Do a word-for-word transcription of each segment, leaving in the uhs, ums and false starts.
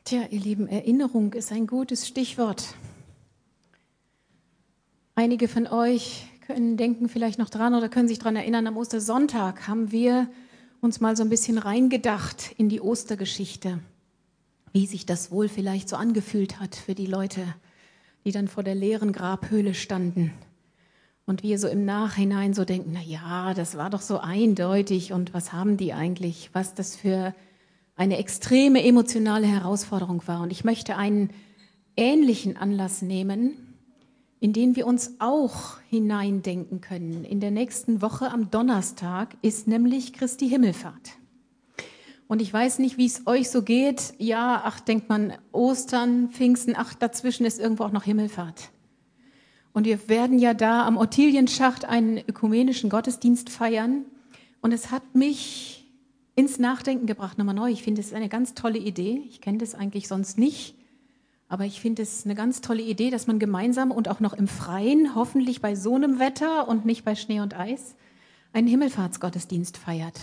Tja, ihr Lieben, Erinnerung ist ein gutes Stichwort. Einige von euch können denken vielleicht noch dran oder können sich daran erinnern, am Ostersonntag haben wir uns mal so ein bisschen reingedacht in die Ostergeschichte, wie sich das wohl vielleicht so angefühlt hat für die Leute, die dann vor der leeren Grabhöhle standen. Und wir so im Nachhinein so denken, na ja, das war doch so eindeutig und was haben die eigentlich, was das für eine extreme emotionale Herausforderung war. Und ich möchte einen ähnlichen Anlass nehmen, in den wir uns auch hineindenken können. In der nächsten Woche am Donnerstag ist nämlich Christi Himmelfahrt. Und ich weiß nicht, wie es euch so geht. Ja, ach, denkt man, Ostern, Pfingsten, ach, dazwischen ist irgendwo auch noch Himmelfahrt. Und wir werden ja da am Ottilienschacht einen ökumenischen Gottesdienst feiern. Und es hat mich ins Nachdenken gebracht, nochmal neu. Ich finde, es ist eine ganz tolle Idee. Ich kenne das eigentlich sonst nicht. Aber ich finde es eine ganz tolle Idee, dass man gemeinsam und auch noch im Freien, hoffentlich bei so einem Wetter und nicht bei Schnee und Eis, einen Himmelfahrtsgottesdienst feiert.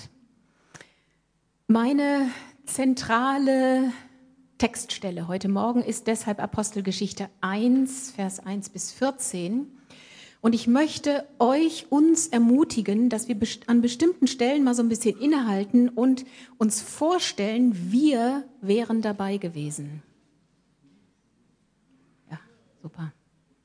Meine zentrale Textstelle heute Morgen ist deshalb Apostelgeschichte eins, Vers eins bis vierzehn. Und ich möchte euch, uns ermutigen, dass wir an bestimmten Stellen mal so ein bisschen innehalten und uns vorstellen, wir wären dabei gewesen. Ja, super.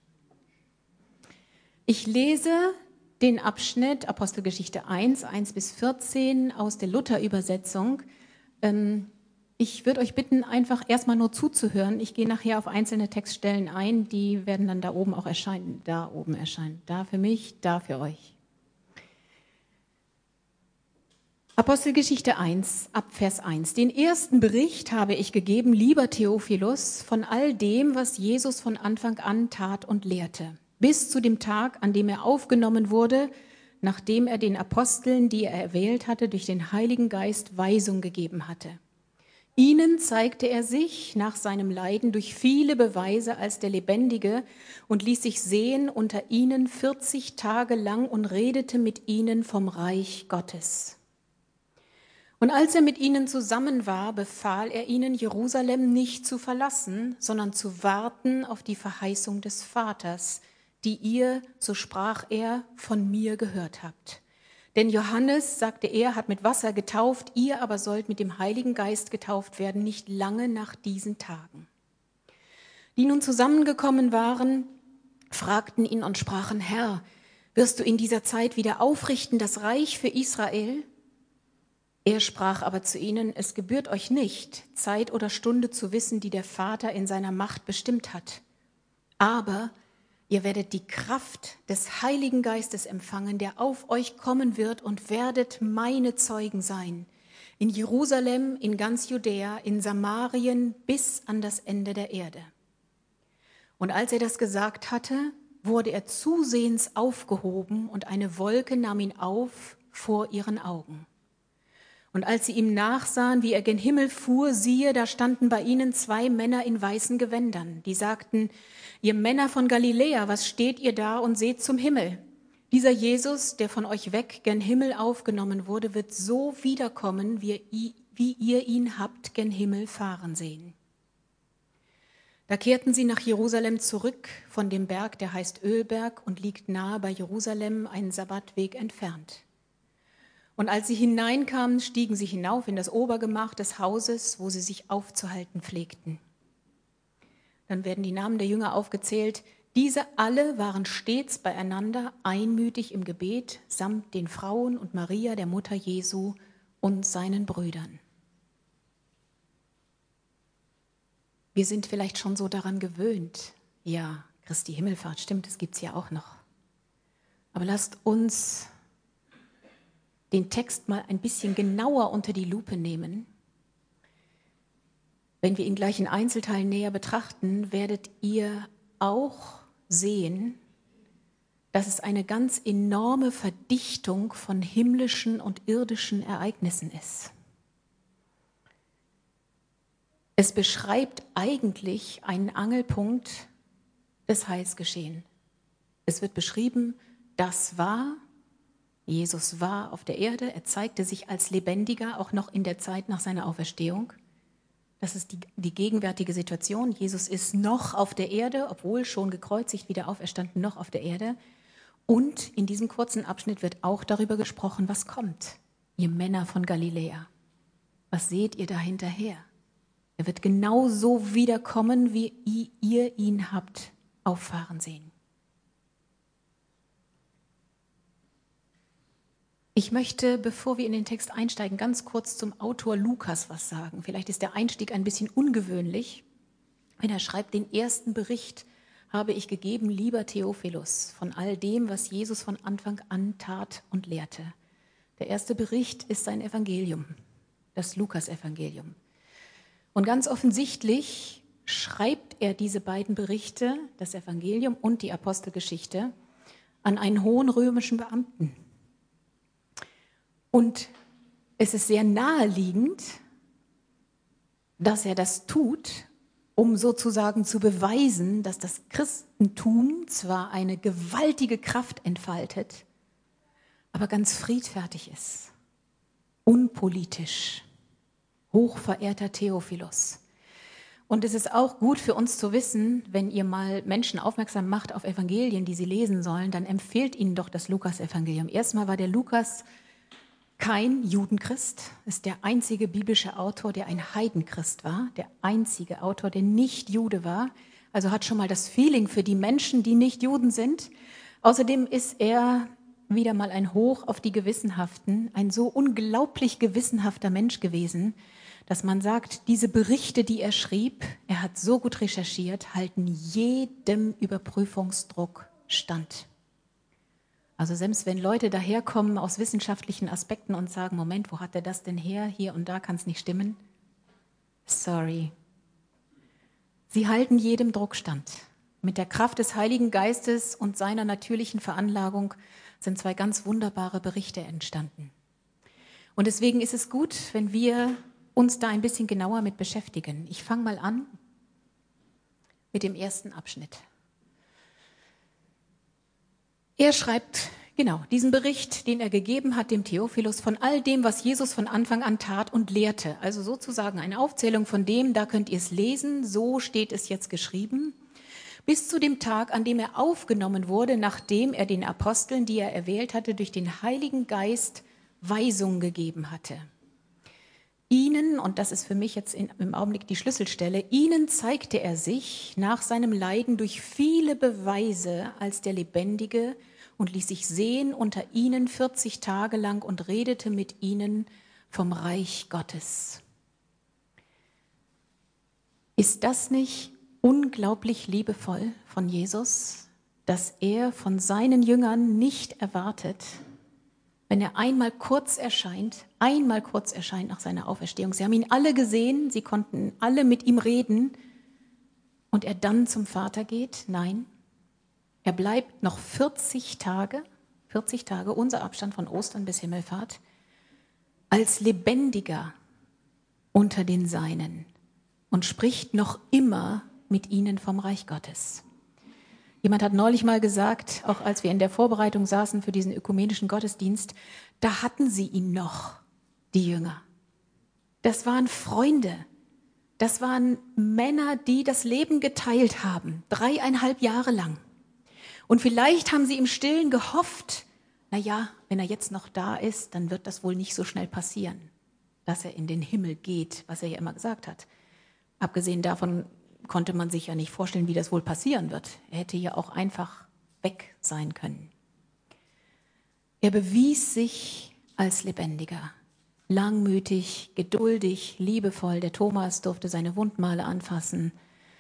Ich lese den Abschnitt Apostelgeschichte eins, eins bis vierzehn aus der Luther-Übersetzung. Ich würde euch bitten, einfach erstmal nur zuzuhören. Ich gehe nachher auf einzelne Textstellen ein, die werden dann da oben auch erscheinen. Da oben erscheinen. Da für mich, da für euch. Apostelgeschichte eins, ab Vers eins. Den ersten Bericht habe ich gegeben, lieber Theophilus, von all dem, was Jesus von Anfang an tat und lehrte, bis zu dem Tag, an dem er aufgenommen wurde, nachdem er den Aposteln, die er erwählt hatte, durch den Heiligen Geist Weisung gegeben hatte. Ihnen zeigte er sich nach seinem Leiden durch viele Beweise als der Lebendige und ließ sich sehen unter ihnen vierzig Tage lang und redete mit ihnen vom Reich Gottes. Und als er mit ihnen zusammen war, befahl er ihnen, Jerusalem nicht zu verlassen, sondern zu warten auf die Verheißung des Vaters, die ihr, so sprach er, von mir gehört habt. Denn Johannes, sagte er, hat mit Wasser getauft, ihr aber sollt mit dem Heiligen Geist getauft werden, nicht lange nach diesen Tagen. Die nun zusammengekommen waren, fragten ihn und sprachen, Herr, wirst du in dieser Zeit wieder aufrichten das Reich für Israel? Er sprach aber zu ihnen, es gebührt euch nicht, Zeit oder Stunde zu wissen, die der Vater in seiner Macht bestimmt hat. Aber ihr werdet die Kraft des Heiligen Geistes empfangen, der auf euch kommen wird und werdet meine Zeugen sein. In Jerusalem, in ganz Judäa, in Samarien bis an das Ende der Erde. Und als er das gesagt hatte, wurde er zusehends aufgehoben und eine Wolke nahm ihn auf vor ihren Augen. Und als sie ihm nachsahen, wie er gen Himmel fuhr, siehe, da standen bei ihnen zwei Männer in weißen Gewändern, die sagten, ihr Männer von Galiläa, was steht ihr da und seht zum Himmel? Dieser Jesus, der von euch weg gen Himmel aufgenommen wurde, wird so wiederkommen, wie ihr ihn habt gen Himmel fahren sehen. Da kehrten sie nach Jerusalem zurück von dem Berg, der heißt Ölberg und liegt nahe bei Jerusalem, einen Sabbatweg entfernt. Und als sie hineinkamen, stiegen sie hinauf in das Obergemach des Hauses, wo sie sich aufzuhalten pflegten. Dann werden die Namen der Jünger aufgezählt. Diese alle waren stets beieinander, einmütig im Gebet, samt den Frauen und Maria, der Mutter Jesu, und seinen Brüdern. Wir sind vielleicht schon so daran gewöhnt. Ja, Christi Himmelfahrt, stimmt, das gibt es ja auch noch. Aber lasst uns den Text mal ein bisschen genauer unter die Lupe nehmen. Wenn wir ihn gleich in Einzelteilen näher betrachten, werdet ihr auch sehen, dass es eine ganz enorme Verdichtung von himmlischen und irdischen Ereignissen ist. Es beschreibt eigentlich einen Angelpunkt des Heilsgeschehens. Es wird beschrieben, das war Jesus war auf der Erde, er zeigte sich als Lebendiger, auch noch in der Zeit nach seiner Auferstehung. Das ist die, die gegenwärtige Situation. Jesus ist noch auf der Erde, obwohl schon gekreuzigt, wieder auferstanden, noch auf der Erde. Und in diesem kurzen Abschnitt wird auch darüber gesprochen, was kommt. Ihr Männer von Galiläa, was seht ihr da hinterher? Er wird genauso wiederkommen, wie ihr ihn habt auffahren sehen. Ich möchte, bevor wir in den Text einsteigen, ganz kurz zum Autor Lukas was sagen. Vielleicht ist der Einstieg ein bisschen ungewöhnlich, wenn er schreibt, den ersten Bericht habe ich gegeben, lieber Theophilus, von all dem, was Jesus von Anfang an tat und lehrte. Der erste Bericht ist sein Evangelium, das Lukas-Evangelium. Und ganz offensichtlich schreibt er diese beiden Berichte, das Evangelium und die Apostelgeschichte, an einen hohen römischen Beamten. Und es ist sehr naheliegend, dass er das tut, um sozusagen zu beweisen, dass das Christentum zwar eine gewaltige Kraft entfaltet, aber ganz friedfertig ist, unpolitisch, hochverehrter Theophilus. Und es ist auch gut für uns zu wissen, wenn ihr mal Menschen aufmerksam macht auf Evangelien, die sie lesen sollen, dann empfehlt ihnen doch das Lukas-Evangelium. Erstmal war der Lukas kein Judenchrist, ist der einzige biblische Autor, der ein Heidenchrist war, der einzige Autor, der nicht Jude war, also hat schon mal das Feeling für die Menschen, die nicht Juden sind. Außerdem ist er wieder mal ein Hoch auf die Gewissenhaften, ein so unglaublich gewissenhafter Mensch gewesen, dass man sagt, diese Berichte, die er schrieb, er hat so gut recherchiert, halten jedem Überprüfungsdruck stand. Also selbst wenn Leute daherkommen aus wissenschaftlichen Aspekten und sagen, Moment, wo hat er das denn her? Hier und da kann es nicht stimmen. Sorry. Sie halten jedem Druck stand. Mit der Kraft des Heiligen Geistes und seiner natürlichen Veranlagung sind zwei ganz wunderbare Berichte entstanden. Und deswegen ist es gut, wenn wir uns da ein bisschen genauer mit beschäftigen. Ich fange mal an mit dem ersten Abschnitt. Er schreibt, genau, diesen Bericht, den er gegeben hat, dem Theophilus, von all dem, was Jesus von Anfang an tat und lehrte. Also sozusagen eine Aufzählung von dem, da könnt ihr es lesen, so steht es jetzt geschrieben, bis zu dem Tag, an dem er aufgenommen wurde, nachdem er den Aposteln, die er erwählt hatte, durch den Heiligen Geist Weisung gegeben hatte. Ihnen, und das ist für mich jetzt in, im Augenblick die Schlüsselstelle, ihnen zeigte er sich nach seinem Leiden durch viele Beweise als der Lebendige und ließ sich sehen unter ihnen vierzig Tage lang und redete mit ihnen vom Reich Gottes. Ist das nicht unglaublich liebevoll von Jesus, dass er von seinen Jüngern nicht erwartet, wenn er einmal kurz erscheint, einmal kurz erscheint nach seiner Auferstehung. Sie haben ihn alle gesehen, sie konnten alle mit ihm reden und er dann zum Vater geht? Nein, er bleibt noch vierzig Tage, vierzig Tage, unser Abstand von Ostern bis Himmelfahrt, als Lebendiger unter den Seinen und spricht noch immer mit ihnen vom Reich Gottes. Jemand hat neulich mal gesagt, auch als wir in der Vorbereitung saßen für diesen ökumenischen Gottesdienst, da hatten sie ihn noch, die Jünger. Das waren Freunde, das waren Männer, die das Leben geteilt haben, dreieinhalb Jahre lang. Und vielleicht haben sie im Stillen gehofft, na ja, wenn er jetzt noch da ist, dann wird das wohl nicht so schnell passieren, dass er in den Himmel geht, was er ja immer gesagt hat. Abgesehen davon konnte man sich ja nicht vorstellen, wie das wohl passieren wird. Er hätte ja auch einfach weg sein können. Er bewies sich als Lebendiger, langmütig, geduldig, liebevoll. Der Thomas durfte seine Wundmale anfassen.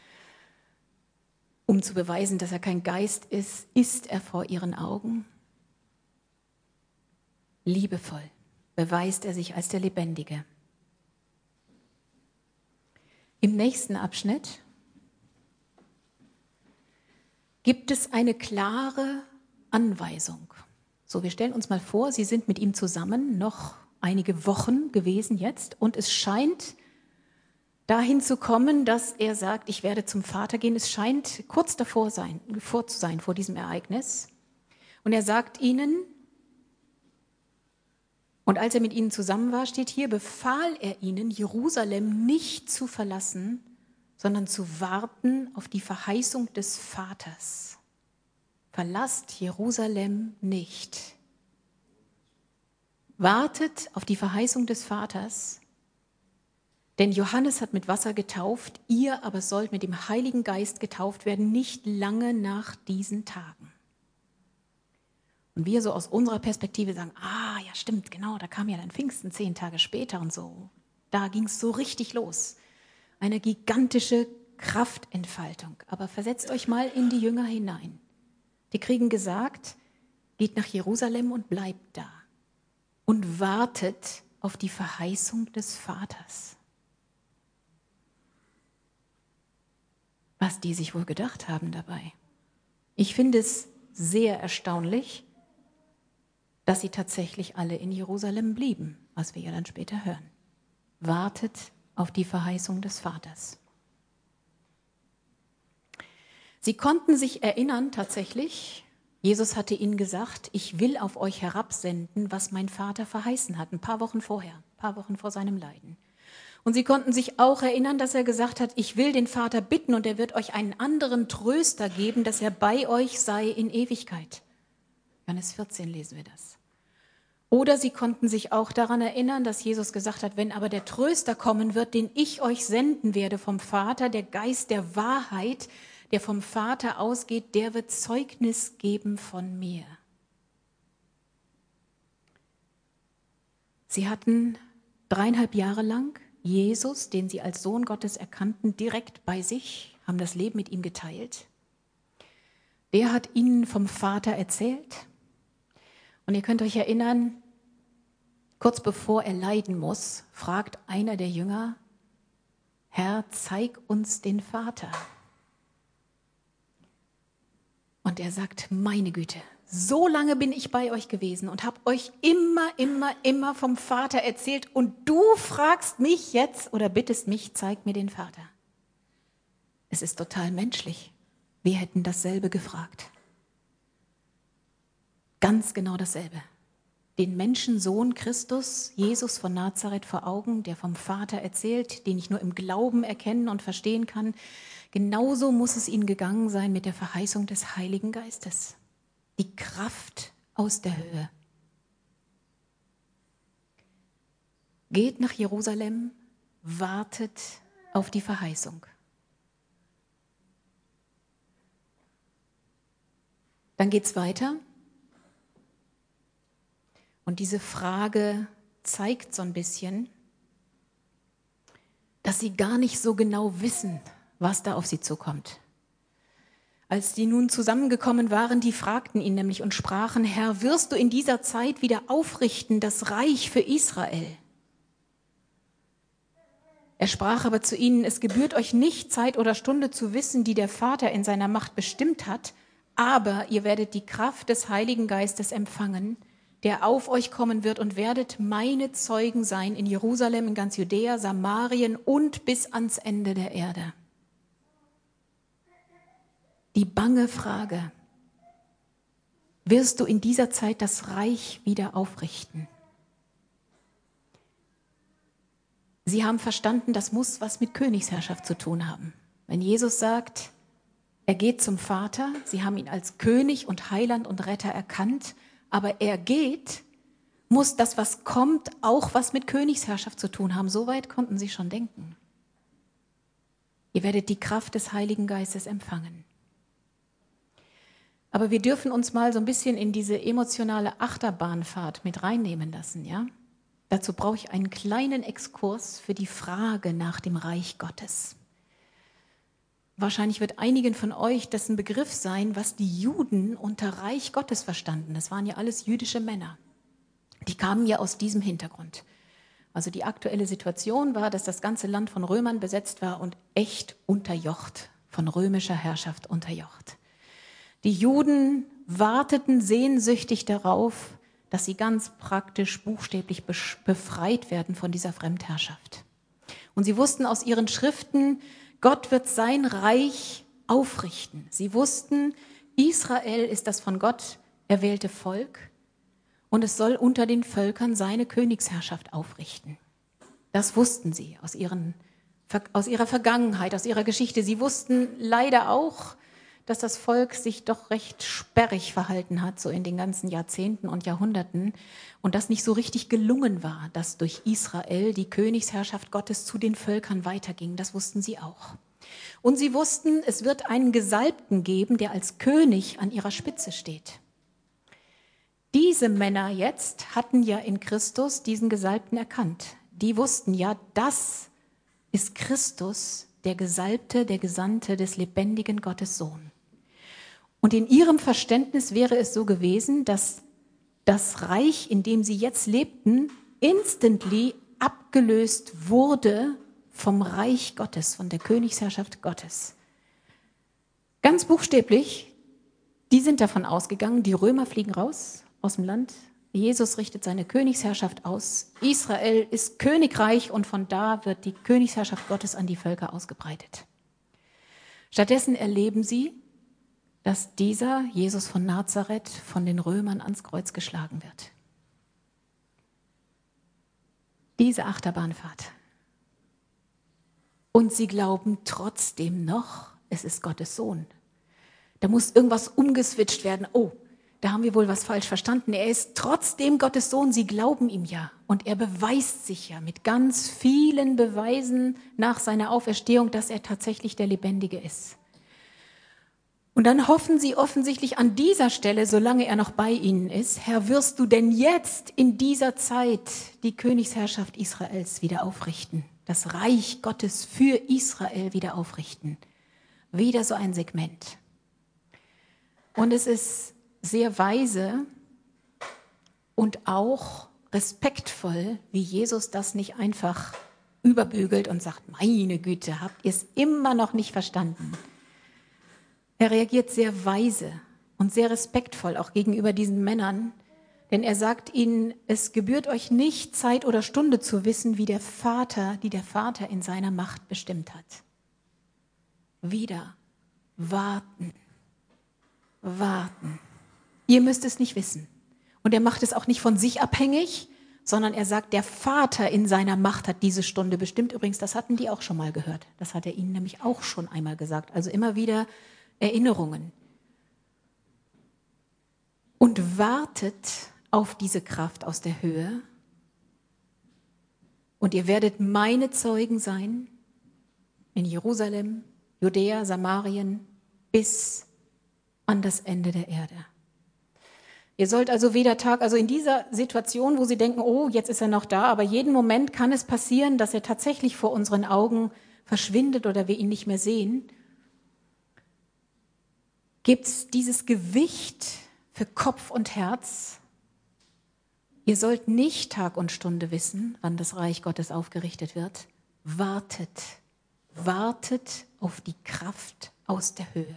Um zu beweisen, dass er kein Geist ist, ist er vor ihren Augen. Liebevoll beweist er sich als der Lebendige. Im nächsten Abschnitt gibt es eine klare Anweisung. So, wir stellen uns mal vor, Sie sind mit ihm zusammen, noch einige Wochen gewesen jetzt, und es scheint dahin zu kommen, dass er sagt, ich werde zum Vater gehen. Es scheint kurz davor sein, vor zu sein, vor diesem Ereignis. Und er sagt ihnen, Und als er mit ihnen zusammen war, steht hier, befahl er ihnen, Jerusalem nicht zu verlassen, sondern zu warten auf die Verheißung des Vaters. Verlasst Jerusalem nicht. Wartet auf die Verheißung des Vaters, denn Johannes hat mit Wasser getauft, ihr aber sollt mit dem Heiligen Geist getauft werden, nicht lange nach diesen Tagen. Und wir so aus unserer Perspektive sagen, ah, ja stimmt, genau, da kam ja dann Pfingsten zehn Tage später und so. Da ging es so richtig los. Eine gigantische Kraftentfaltung. Aber versetzt euch mal in die Jünger hinein. Die kriegen gesagt, geht nach Jerusalem und bleibt da. Und wartet auf die Verheißung des Vaters. Was die sich wohl gedacht haben dabei. Ich finde es sehr erstaunlich, dass sie tatsächlich alle in Jerusalem blieben, was wir ja dann später hören. Wartet auf die Verheißung des Vaters. Sie konnten sich erinnern tatsächlich, Jesus hatte ihnen gesagt, ich will auf euch herabsenden, was mein Vater verheißen hat, ein paar Wochen vorher, ein paar Wochen vor seinem Leiden. Und sie konnten sich auch erinnern, dass er gesagt hat, ich will den Vater bitten und er wird euch einen anderen Tröster geben, dass er bei euch sei in Ewigkeit. Johannes vierzehn lesen wir das. Oder sie konnten sich auch daran erinnern, dass Jesus gesagt hat, wenn aber der Tröster kommen wird, den ich euch senden werde vom Vater, der Geist der Wahrheit, der vom Vater ausgeht, der wird Zeugnis geben von mir. Sie hatten dreieinhalb Jahre lang Jesus, den sie als Sohn Gottes erkannten, direkt bei sich, haben das Leben mit ihm geteilt. Der hat ihnen vom Vater erzählt. Und ihr könnt euch erinnern, kurz bevor er leiden muss, fragt einer der Jünger, Herr, zeig uns den Vater. Und er sagt, meine Güte, so lange bin ich bei euch gewesen und habe euch immer, immer, immer vom Vater erzählt und du fragst mich jetzt oder bittest mich, zeig mir den Vater. Es ist total menschlich. Wir hätten dasselbe gefragt. Ganz genau dasselbe. Den Menschensohn Christus, Jesus von Nazareth vor Augen, der vom Vater erzählt, den ich nur im Glauben erkennen und verstehen kann. Genauso muss es ihnen gegangen sein mit der Verheißung des Heiligen Geistes. Die Kraft aus der Höhe. Geht nach Jerusalem, wartet auf die Verheißung. Dann geht es weiter. Und diese Frage zeigt so ein bisschen, dass sie gar nicht so genau wissen, was da auf sie zukommt. Als die nun zusammengekommen waren, die fragten ihn nämlich und sprachen, Herr, wirst du in dieser Zeit wieder aufrichten das Reich für Israel? Er sprach aber zu ihnen, es gebührt euch nicht, Zeit oder Stunde zu wissen, die der Vater in seiner Macht bestimmt hat, aber ihr werdet die Kraft des Heiligen Geistes empfangen, der auf euch kommen wird und werdet meine Zeugen sein in Jerusalem, in ganz Judäa, Samarien und bis ans Ende der Erde. Die bange Frage, wirst du in dieser Zeit das Reich wieder aufrichten? Sie haben verstanden, das muss was mit Königsherrschaft zu tun haben. Wenn Jesus sagt, er geht zum Vater, sie haben ihn als König und Heiland und Retter erkannt, aber er geht, muss das, was kommt, auch was mit Königsherrschaft zu tun haben. Soweit konnten sie schon denken. Ihr werdet die Kraft des Heiligen Geistes empfangen. Aber wir dürfen uns mal so ein bisschen in diese emotionale Achterbahnfahrt mit reinnehmen lassen, ja? Dazu brauche ich einen kleinen Exkurs für die Frage nach dem Reich Gottes. Wahrscheinlich wird einigen von euch das ein Begriff sein, was die Juden unter Reich Gottes verstanden. Das waren ja alles jüdische Männer. Die kamen ja aus diesem Hintergrund. Also die aktuelle Situation war, dass das ganze Land von Römern besetzt war und echt unterjocht, von römischer Herrschaft unterjocht. Die Juden warteten sehnsüchtig darauf, dass sie ganz praktisch, buchstäblich befreit werden von dieser Fremdherrschaft. Und sie wussten aus ihren Schriften, Gott wird sein Reich aufrichten. Sie wussten, Israel ist das von Gott erwählte Volk und es soll unter den Völkern seine Königsherrschaft aufrichten. Das wussten sie aus, ihren, aus ihrer Vergangenheit, aus ihrer Geschichte. Sie wussten leider auch, dass das Volk sich doch recht sperrig verhalten hat, so in den ganzen Jahrzehnten und Jahrhunderten, und das nicht so richtig gelungen war, dass durch Israel die Königsherrschaft Gottes zu den Völkern weiterging. Das wussten sie auch. Und sie wussten, es wird einen Gesalbten geben, der als König an ihrer Spitze steht. Diese Männer jetzt hatten ja in Christus diesen Gesalbten erkannt. Die wussten ja, das ist Christus, der Gesalbte, der Gesandte des lebendigen Gottes Sohn. Und in ihrem Verständnis wäre es so gewesen, dass das Reich, in dem sie jetzt lebten, instantly abgelöst wurde vom Reich Gottes, von der Königsherrschaft Gottes. Ganz buchstäblich, die sind davon ausgegangen, die Römer fliegen raus aus dem Land, Jesus richtet seine Königsherrschaft aus, Israel ist Königreich und von da wird die Königsherrschaft Gottes an die Völker ausgebreitet. Stattdessen erleben sie, dass dieser Jesus von Nazareth von den Römern ans Kreuz geschlagen wird. Diese Achterbahnfahrt. Und sie glauben trotzdem noch, es ist Gottes Sohn. Da muss irgendwas umgeswitcht werden. Oh, da haben wir wohl was falsch verstanden. Er ist trotzdem Gottes Sohn. Sie glauben ihm ja. Und er beweist sich ja mit ganz vielen Beweisen nach seiner Auferstehung, dass er tatsächlich der Lebendige ist. Und dann hoffen sie offensichtlich an dieser Stelle, solange er noch bei ihnen ist, Herr, wirst du denn jetzt in dieser Zeit die Königsherrschaft Israels wieder aufrichten? Das Reich Gottes für Israel wieder aufrichten? Wieder so ein Segment. Und es ist sehr weise und auch respektvoll, wie Jesus das nicht einfach überbügelt und sagt, meine Güte, habt ihr es immer noch nicht verstanden? Er reagiert sehr weise und sehr respektvoll auch gegenüber diesen Männern, denn er sagt ihnen, es gebührt euch nicht, Zeit oder Stunde zu wissen, wie der Vater, die der Vater in seiner Macht bestimmt hat. Wieder warten, warten. Ihr müsst es nicht wissen. Und er macht es auch nicht von sich abhängig, sondern er sagt, der Vater in seiner Macht hat diese Stunde bestimmt. Übrigens, das hatten die auch schon mal gehört. Das hat er ihnen nämlich auch schon einmal gesagt. Also immer wieder Erinnerungen. Und wartet auf diese Kraft aus der Höhe. Und ihr werdet meine Zeugen sein in Jerusalem, Judäa, Samarien, bis an das Ende der Erde. Ihr sollt also weder Tag, also in dieser Situation, wo sie denken, oh, jetzt ist er noch da, aber jeden Moment kann es passieren, dass er tatsächlich vor unseren Augen verschwindet oder wir ihn nicht mehr sehen, gibt es dieses Gewicht für Kopf und Herz. Ihr sollt nicht Tag und Stunde wissen, wann das Reich Gottes aufgerichtet wird. Wartet, wartet auf die Kraft aus der Höhe.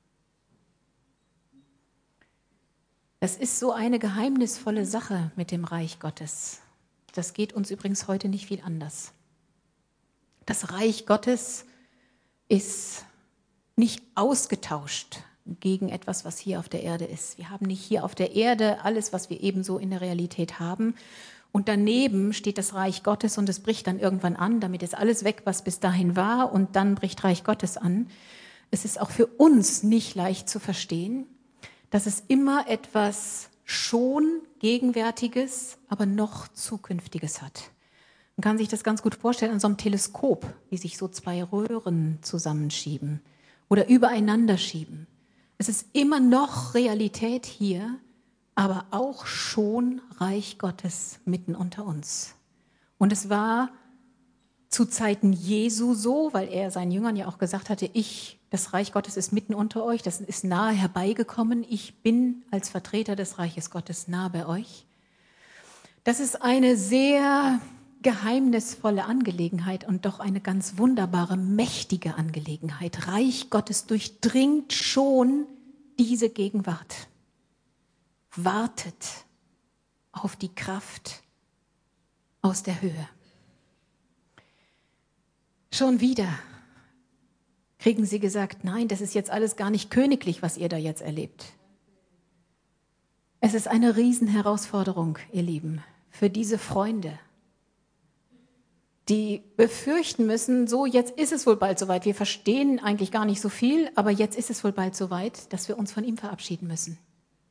Das ist so eine geheimnisvolle Sache mit dem Reich Gottes. Das geht uns übrigens heute nicht viel anders. Das Reich Gottes ist nicht ausgetauscht gegen etwas, was hier auf der Erde ist. Wir haben nicht hier auf der Erde alles, was wir ebenso in der Realität haben. Und daneben steht das Reich Gottes und es bricht dann irgendwann an. Damit ist alles weg, was bis dahin war, und dann bricht Reich Gottes an. Es ist auch für uns nicht leicht zu verstehen, dass es immer etwas schon Gegenwärtiges, aber noch Zukünftiges hat. Man kann sich das ganz gut vorstellen an so einem Teleskop, wie sich so zwei Röhren zusammenschieben oder übereinander schieben. Es ist immer noch Realität hier, aber auch schon Reich Gottes mitten unter uns. Und es war zu Zeiten Jesu so, weil er seinen Jüngern ja auch gesagt hatte, ich, das Reich Gottes ist mitten unter euch, das ist nahe herbeigekommen, ich bin als Vertreter des Reiches Gottes nah bei euch. Das ist eine sehr geheimnisvolle Angelegenheit und doch eine ganz wunderbare, mächtige Angelegenheit. Reich Gottes durchdringt schon diese Gegenwart. Wartet auf die Kraft aus der Höhe. Schon wieder kriegen sie gesagt, nein, das ist jetzt alles gar nicht königlich, was ihr da jetzt erlebt. Es ist eine Riesenherausforderung, ihr Lieben, für diese Freunde, die befürchten müssen, so jetzt ist es wohl bald soweit. Wir verstehen eigentlich gar nicht so viel, aber jetzt ist es wohl bald soweit, dass wir uns von ihm verabschieden müssen.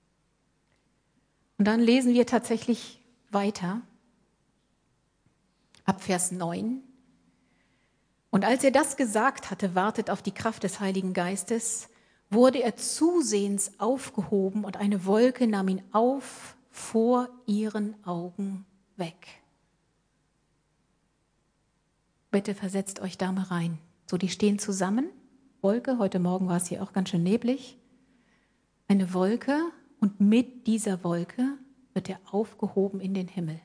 Und dann lesen wir tatsächlich weiter, ab Vers neun. Und als er das gesagt hatte, wartet auf die Kraft des Heiligen Geistes, wurde er zusehends aufgehoben und eine Wolke nahm ihn auf vor ihren Augen weg. Bitte versetzt euch da mal rein. So, die stehen zusammen. Wolke, heute Morgen war es hier auch ganz schön neblig. Eine Wolke und mit dieser Wolke wird er aufgehoben in den Himmel.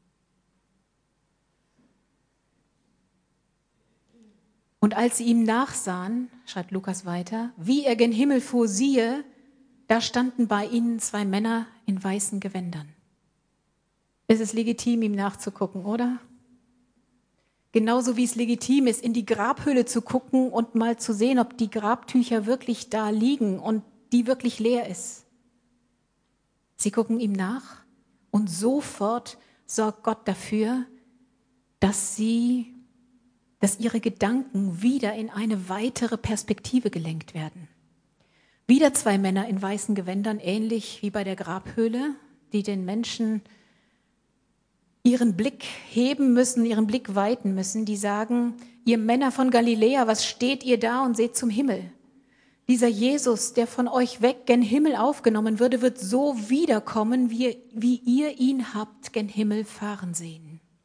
Und als sie ihm nachsahen, schreibt Lukas weiter, wie er gen Himmel fuhr, siehe, da standen bei ihnen zwei Männer in weißen Gewändern. Es ist legitim, ihm nachzugucken, oder? Genauso wie es legitim ist, in die Grabhöhle zu gucken und mal zu sehen, ob die Grabtücher wirklich da liegen und die wirklich leer ist. Sie gucken ihm nach und sofort sorgt Gott dafür, dass sie dass ihre Gedanken wieder in eine weitere Perspektive gelenkt werden. Wieder zwei Männer in weißen Gewändern, ähnlich wie bei der Grabhöhle, die den Menschen ihren Blick heben müssen, ihren Blick weiten müssen, die sagen, ihr Männer von Galiläa, was steht ihr da und seht zum Himmel? Dieser Jesus, der von euch weg gen Himmel aufgenommen würde, wird so wiederkommen, wie, wie ihr ihn habt gen Himmel fahren sehen.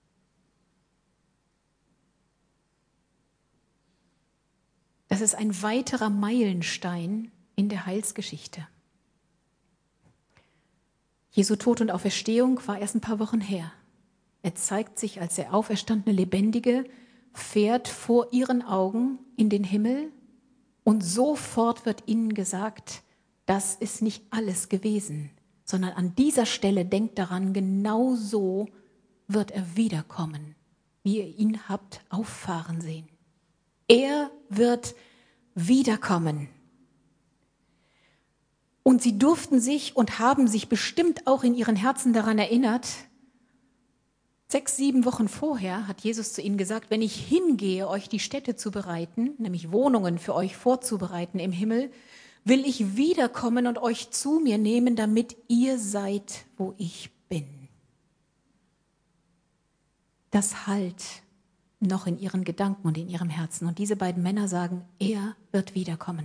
Das ist ein weiterer Meilenstein in der Heilsgeschichte. Jesu Tod und Auferstehung war erst ein paar Wochen her. Er zeigt sich als der auferstandene Lebendige, fährt vor ihren Augen in den Himmel und sofort wird ihnen gesagt, das ist nicht alles gewesen, sondern an dieser Stelle denkt daran, genau so wird er wiederkommen, wie ihr ihn habt auffahren sehen. Er wird wiederkommen. Und sie durften sich und haben sich bestimmt auch in ihren Herzen daran erinnert, sechs, sieben Wochen vorher hat Jesus zu ihnen gesagt, wenn ich hingehe, euch die Städte zu bereiten, nämlich Wohnungen für euch vorzubereiten im Himmel, will ich wiederkommen und euch zu mir nehmen, damit ihr seid, wo ich bin. Das halt noch in ihren Gedanken und in ihrem Herzen. Und diese beiden Männer sagen, er wird wiederkommen.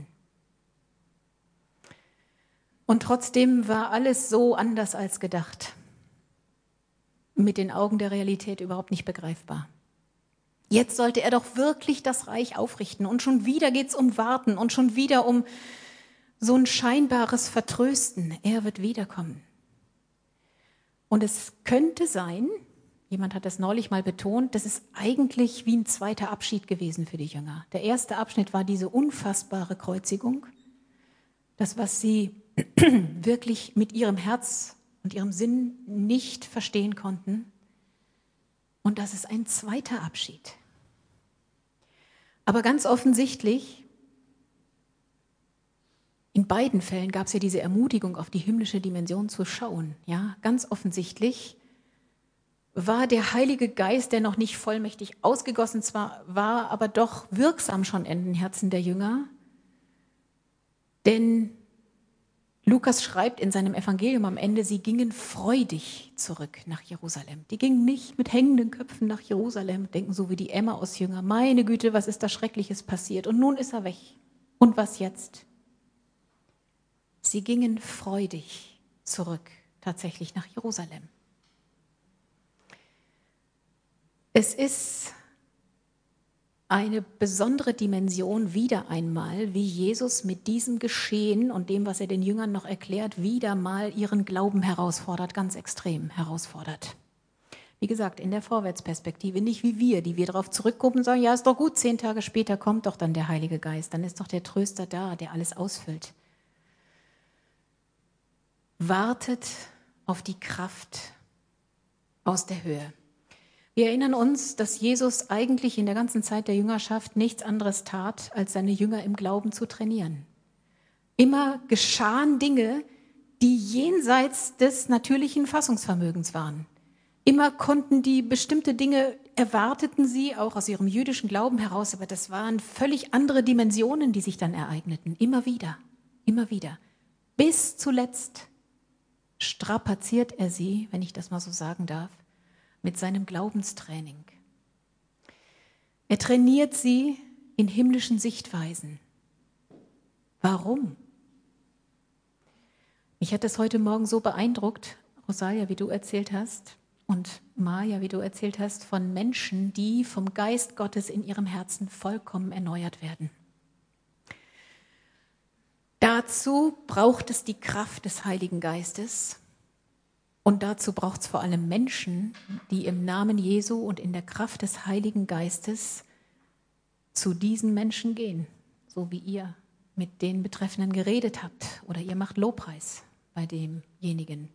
Und trotzdem war alles so anders als gedacht. Mit den Augen der Realität überhaupt nicht begreifbar. Jetzt sollte er doch wirklich das Reich aufrichten. Und schon wieder geht es um Warten und schon wieder um so ein scheinbares Vertrösten. Er wird wiederkommen. Und es könnte sein, jemand hat das neulich mal betont, das ist eigentlich wie ein zweiter Abschied gewesen für die Jünger. Der erste Abschnitt war diese unfassbare Kreuzigung. Das, was sie wirklich mit ihrem Herz und ihrem Sinn nicht verstehen konnten. Und das ist ein zweiter Abschied. Aber ganz offensichtlich, in beiden Fällen gab es ja diese Ermutigung, auf die himmlische Dimension zu schauen. Ja, ganz offensichtlich war der Heilige Geist, der noch nicht vollmächtig ausgegossen zwar war, aber doch wirksam schon in den Herzen der Jünger. Denn Lukas schreibt in seinem Evangelium am Ende, sie gingen freudig zurück nach Jerusalem. Die gingen nicht mit hängenden Köpfen nach Jerusalem, denken so wie die Emmaus-Jünger. Meine Güte, was ist da Schreckliches passiert? Und nun ist er weg. Und was jetzt? Sie gingen freudig zurück, tatsächlich nach Jerusalem. Es ist eine besondere Dimension wieder einmal, wie Jesus mit diesem Geschehen und dem, was er den Jüngern noch erklärt, wieder mal ihren Glauben herausfordert, ganz extrem herausfordert. Wie gesagt, in der Vorwärtsperspektive, nicht wie wir, die wir darauf zurückgucken und sagen, ja, ist doch gut, zehn Tage später kommt doch dann der Heilige Geist, dann ist doch der Tröster da, der alles ausfüllt. Wartet auf die Kraft aus der Höhe. Wir erinnern uns, dass Jesus eigentlich in der ganzen Zeit der Jüngerschaft nichts anderes tat, als seine Jünger im Glauben zu trainieren. Immer geschahen Dinge, die jenseits des natürlichen Fassungsvermögens waren. Immer konnten die bestimmte Dinge, erwarteten sie auch aus ihrem jüdischen Glauben heraus, aber das waren völlig andere Dimensionen, die sich dann ereigneten. Immer wieder, immer wieder. Bis zuletzt strapaziert er sie, wenn ich das mal so sagen darf, mit seinem Glaubenstraining. Er trainiert sie in himmlischen Sichtweisen. Warum? Mich hat das heute Morgen so beeindruckt, Rosalia, wie du erzählt hast, und Maja, wie du erzählt hast, von Menschen, die vom Geist Gottes in ihrem Herzen vollkommen erneuert werden. Dazu braucht es die Kraft des Heiligen Geistes und dazu braucht es vor allem Menschen, die im Namen Jesu und in der Kraft des Heiligen Geistes zu diesen Menschen gehen, so wie ihr mit den Betreffenden geredet habt oder ihr macht Lobpreis bei demjenigen.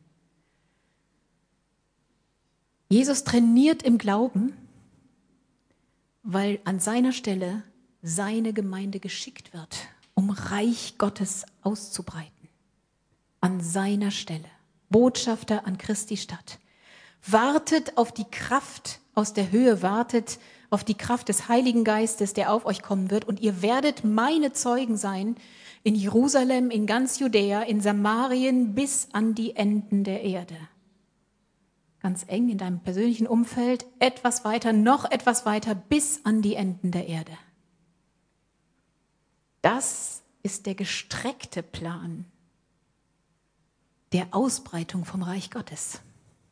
Jesus trainiert im Glauben, weil an seiner Stelle seine Gemeinde geschickt wird, um Reich Gottes auszubreiten. An seiner Stelle. Botschafter an Christi Stadt. Wartet auf die Kraft aus der Höhe, wartet auf die Kraft des Heiligen Geistes, der auf euch kommen wird. Und ihr werdet meine Zeugen sein in Jerusalem, in ganz Judäa, in Samarien bis an die Enden der Erde. Ganz eng in deinem persönlichen Umfeld, etwas weiter, noch etwas weiter, bis an die Enden der Erde. Das ist der gestreckte Plan der Ausbreitung vom Reich Gottes.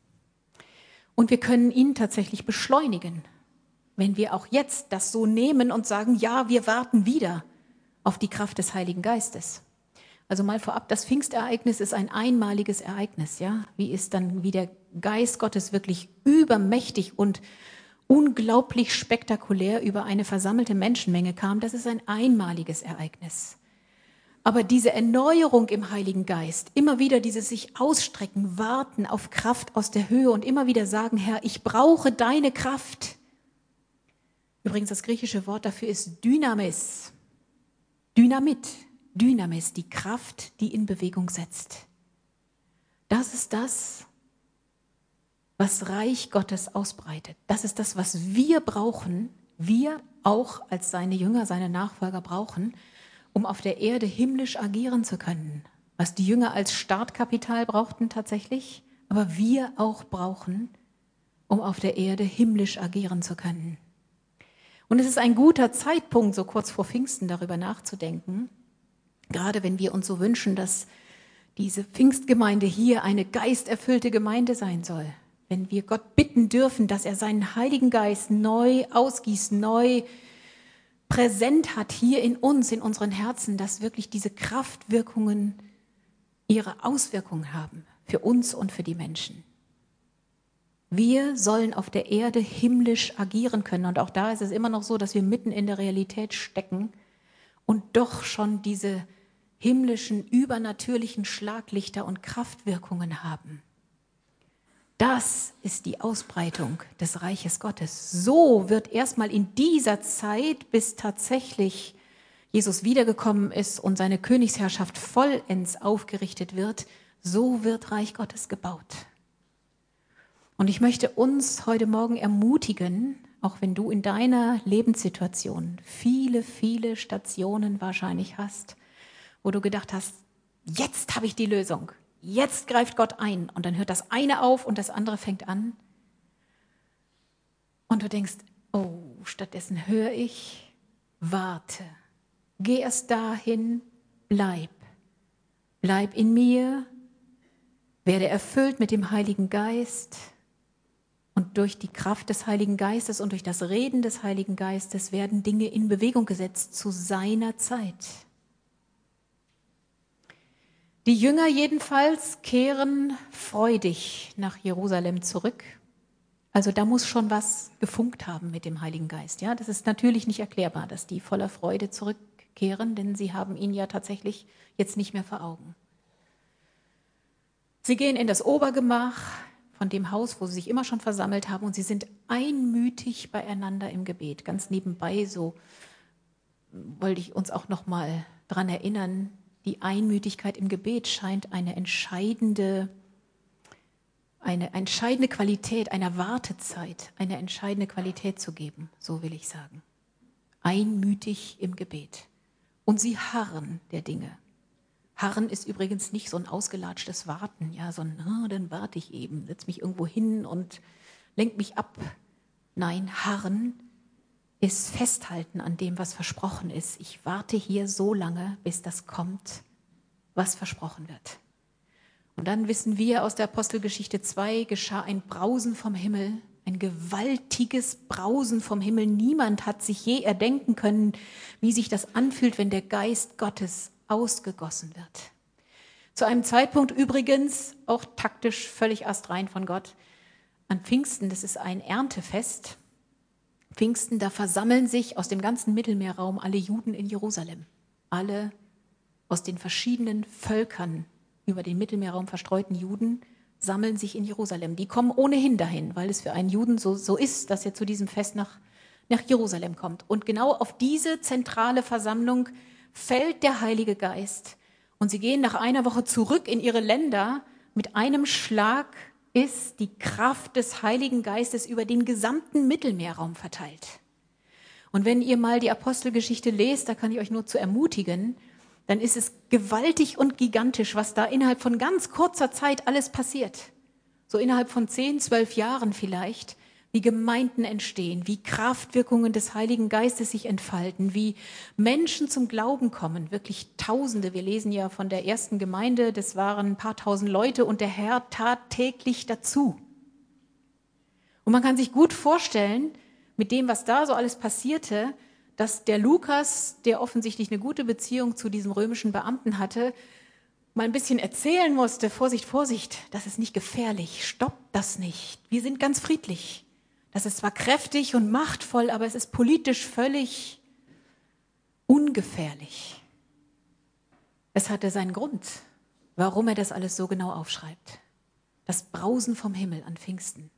Und wir können ihn tatsächlich beschleunigen, wenn wir auch jetzt das so nehmen und sagen, ja, wir warten wieder auf die Kraft des Heiligen Geistes. Also mal vorab, das Pfingstereignis ist ein einmaliges Ereignis, ja? Wie ist dann, wie der Geist Gottes wirklich übermächtig und unglaublich spektakulär über eine versammelte Menschenmenge kam, das ist ein einmaliges Ereignis. Aber diese Erneuerung im Heiligen Geist, immer wieder dieses sich ausstrecken, warten auf Kraft aus der Höhe und immer wieder sagen, Herr, ich brauche deine Kraft. Übrigens, das griechische Wort dafür ist Dynamis, Dynamit. Dynamis, die Kraft, die in Bewegung setzt. Das ist das, was Reich Gottes ausbreitet. Das ist das, was wir brauchen, wir auch als seine Jünger, seine Nachfolger brauchen, um auf der Erde himmlisch agieren zu können. Was die Jünger als Startkapital brauchten tatsächlich, aber wir auch brauchen, um auf der Erde himmlisch agieren zu können. Und es ist ein guter Zeitpunkt, so kurz vor Pfingsten darüber nachzudenken, gerade wenn wir uns so wünschen, dass diese Pfingstgemeinde hier eine geisterfüllte Gemeinde sein soll. Wenn wir Gott bitten dürfen, dass er seinen Heiligen Geist neu ausgießt, neu präsent hat hier in uns, in unseren Herzen, dass wirklich diese Kraftwirkungen ihre Auswirkungen haben für uns und für die Menschen. Wir sollen auf der Erde himmlisch agieren können. Und auch da ist es immer noch so, dass wir mitten in der Realität stecken und doch schon diese himmlischen, übernatürlichen Schlaglichter und Kraftwirkungen haben. Das ist die Ausbreitung des Reiches Gottes. So wird erstmal in dieser Zeit, bis tatsächlich Jesus wiedergekommen ist und seine Königsherrschaft vollends aufgerichtet wird, so wird Reich Gottes gebaut. Und ich möchte uns heute Morgen ermutigen, auch wenn du in deiner Lebenssituation viele, viele Stationen wahrscheinlich hast, wo du gedacht hast, jetzt habe ich die Lösung, jetzt greift Gott ein und dann hört das eine auf und das andere fängt an. Und du denkst, oh, stattdessen höre ich, warte, geh erst dahin, bleib, bleib in mir, werde erfüllt mit dem Heiligen Geist. Und durch die Kraft des Heiligen Geistes und durch das Reden des Heiligen Geistes werden Dinge in Bewegung gesetzt zu seiner Zeit. Die Jünger jedenfalls kehren freudig nach Jerusalem zurück. Also da muss schon was gefunkt haben mit dem Heiligen Geist. Ja, das ist natürlich nicht erklärbar, dass die voller Freude zurückkehren, denn sie haben ihn ja tatsächlich jetzt nicht mehr vor Augen. Sie gehen in das Obergemach von dem Haus, wo sie sich immer schon versammelt haben, und sie sind einmütig beieinander im Gebet. Ganz nebenbei, so wollte ich uns auch noch mal dran erinnern, Die Einmütigkeit im Gebet scheint eine entscheidende, eine entscheidende Qualität einer Wartezeit, eine entscheidende Qualität zu geben, so will ich sagen. Einmütig im Gebet. Und sie harren der Dinge. Harren ist übrigens nicht so ein ausgelatschtes Warten, ja, so ein, oh, dann warte ich eben, setze mich irgendwo hin und lenk mich ab. Nein, harren ist Festhalten an dem, was versprochen ist. Ich warte hier so lange, bis das kommt, was versprochen wird. Und dann wissen wir aus der Apostelgeschichte zwei, geschah ein Brausen vom Himmel, ein gewaltiges Brausen vom Himmel. Niemand hat sich je erdenken können, wie sich das anfühlt, wenn der Geist Gottes ausgegossen wird. Zu einem Zeitpunkt übrigens, auch taktisch völlig astrein von Gott, an Pfingsten, das ist ein Erntefest, Pfingsten, da versammeln sich aus dem ganzen Mittelmeerraum alle Juden in Jerusalem. Alle aus den verschiedenen Völkern über den Mittelmeerraum verstreuten Juden sammeln sich in Jerusalem. Die kommen ohnehin dahin, weil es für einen Juden so, so ist, dass er zu diesem Fest nach, nach Jerusalem kommt. Und genau auf diese zentrale Versammlung fällt der Heilige Geist. Und sie gehen nach einer Woche zurück in ihre Länder. Mit einem Schlag ist die Kraft des Heiligen Geistes über den gesamten Mittelmeerraum verteilt. Und wenn ihr mal die Apostelgeschichte lest, da kann ich euch nur zu ermutigen, dann ist es gewaltig und gigantisch, was da innerhalb von ganz kurzer Zeit alles passiert. So innerhalb von zehn, zwölf Jahren vielleicht, wie Gemeinden entstehen, wie Kraftwirkungen des Heiligen Geistes sich entfalten, wie Menschen zum Glauben kommen, wirklich Tausende. Wir lesen ja von der ersten Gemeinde, das waren ein paar tausend Leute und der Herr tat täglich dazu. Und man kann sich gut vorstellen, mit dem, was da so alles passierte, dass der Lukas, der offensichtlich eine gute Beziehung zu diesem römischen Beamten hatte, mal ein bisschen erzählen musste, Vorsicht, Vorsicht, das ist nicht gefährlich, stoppt das nicht, wir sind ganz friedlich. Das ist zwar kräftig und machtvoll, aber es ist politisch völlig ungefährlich. Es hatte seinen Grund, warum er das alles so genau aufschreibt. Das Brausen vom Himmel an Pfingsten.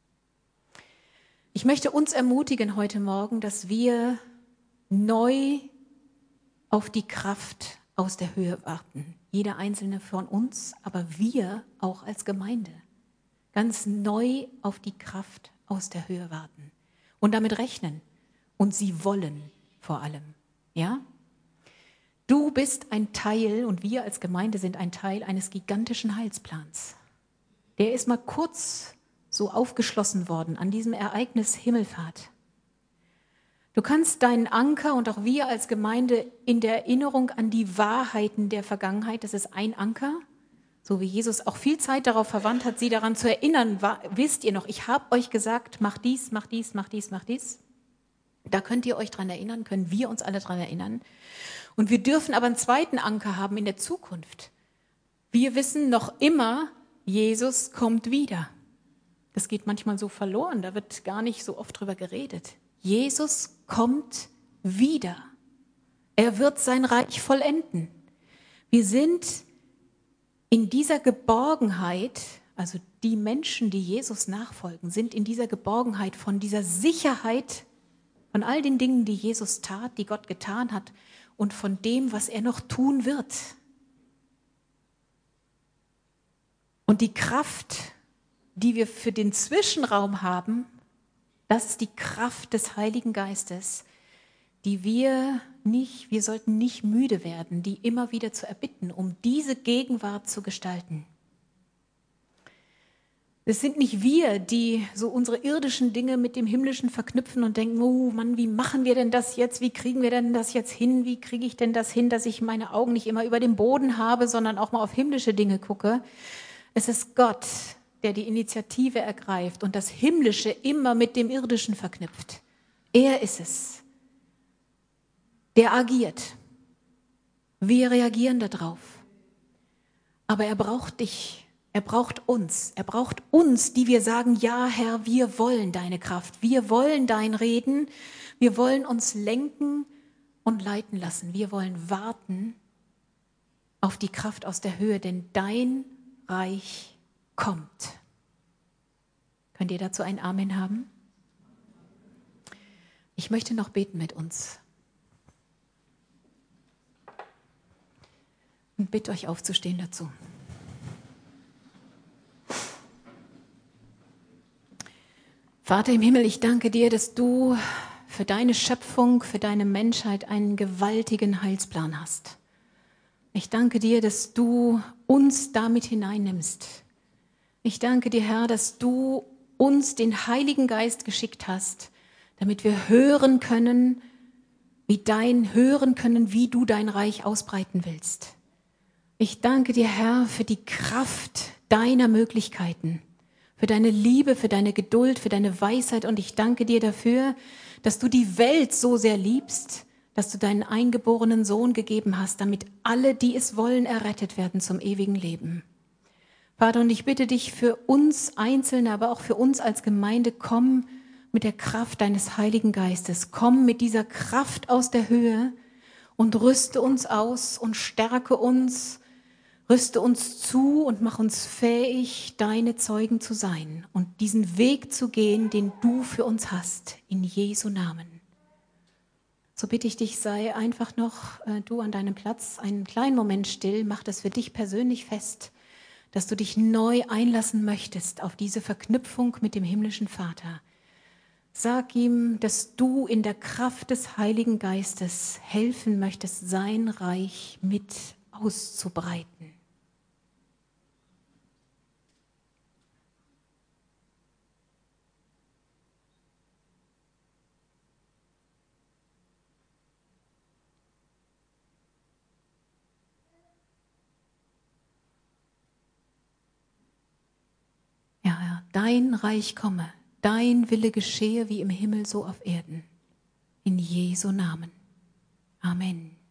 Ich möchte uns ermutigen heute Morgen, dass wir neu auf die Kraft aus der Höhe warten. Jeder einzelne von uns, aber wir auch als Gemeinde. Ganz neu auf die Kraft aus der Höhe warten und damit rechnen. Und sie wollen vor allem. Ja? Du bist ein Teil und wir als Gemeinde sind ein Teil eines gigantischen Heilsplans. Der ist mal kurz so aufgeschlossen worden an diesem Ereignis Himmelfahrt. Du kannst deinen Anker und auch wir als Gemeinde in der Erinnerung an die Wahrheiten der Vergangenheit, das ist ein Anker, so wie Jesus auch viel Zeit darauf verwandt hat, sie daran zu erinnern, war, wisst ihr noch, ich habe euch gesagt, mach dies, mach dies, mach dies, mach dies. Da könnt ihr euch dran erinnern, können wir uns alle dran erinnern. Und wir dürfen aber einen zweiten Anker haben in der Zukunft. Wir wissen noch immer, Jesus kommt wieder. Das geht manchmal so verloren, da wird gar nicht so oft drüber geredet. Jesus kommt wieder. Er wird sein Reich vollenden. Wir sind in dieser Geborgenheit, also die Menschen, die Jesus nachfolgen, sind in dieser Geborgenheit von dieser Sicherheit von all den Dingen, die Jesus tat, die Gott getan hat und von dem, was er noch tun wird. Und die Kraft, die wir für den Zwischenraum haben, das ist die Kraft des Heiligen Geistes, die wir nicht, wir sollten nicht müde werden, die immer wieder zu erbitten, um diese Gegenwart zu gestalten. Es sind nicht wir, die so unsere irdischen Dinge mit dem Himmlischen verknüpfen und denken, oh Mann, wie machen wir denn das jetzt? Wie kriegen wir denn das jetzt hin? Wie kriege ich denn das hin, dass ich meine Augen nicht immer über dem Boden habe, sondern auch mal auf himmlische Dinge gucke? Es ist Gott, der die Initiative ergreift und das Himmlische immer mit dem Irdischen verknüpft. Er ist es, der agiert. Wir reagieren darauf. Aber er braucht dich, er braucht uns, er braucht uns, die wir sagen, ja Herr, wir wollen deine Kraft, wir wollen dein Reden, wir wollen uns lenken und leiten lassen. Wir wollen warten auf die Kraft aus der Höhe, denn dein Reich kommt. Könnt ihr dazu ein Amen haben? Ich möchte noch beten mit uns. Und bitte euch aufzustehen dazu. Vater im Himmel, ich danke dir, dass du für deine Schöpfung, für deine Menschheit einen gewaltigen Heilsplan hast. Ich danke dir, dass du uns damit hineinnimmst. Ich danke dir, Herr, dass du uns den Heiligen Geist geschickt hast, damit wir hören können, wie dein hören können, wie du dein Reich ausbreiten willst. Ich danke dir, Herr, für die Kraft deiner Möglichkeiten, für deine Liebe, für deine Geduld, für deine Weisheit. Und ich danke dir dafür, dass du die Welt so sehr liebst, dass du deinen eingeborenen Sohn gegeben hast, damit alle, die es wollen, errettet werden zum ewigen Leben. Vater, und ich bitte dich für uns Einzelne, aber auch für uns als Gemeinde, komm mit der Kraft deines Heiligen Geistes. Komm mit dieser Kraft aus der Höhe und rüste uns aus und stärke uns, rüste uns zu und mach uns fähig, deine Zeugen zu sein und diesen Weg zu gehen, den du für uns hast, in Jesu Namen. So bitte ich dich, sei einfach noch äh, du an deinem Platz einen kleinen Moment still, mach das für dich persönlich fest, dass du dich neu einlassen möchtest auf diese Verknüpfung mit dem himmlischen Vater. Sag ihm, dass du in der Kraft des Heiligen Geistes helfen möchtest, sein Reich mit auszubreiten. Ja, Herr, dein Reich komme, dein Wille geschehe wie im Himmel so auf Erden. In Jesu Namen. Amen.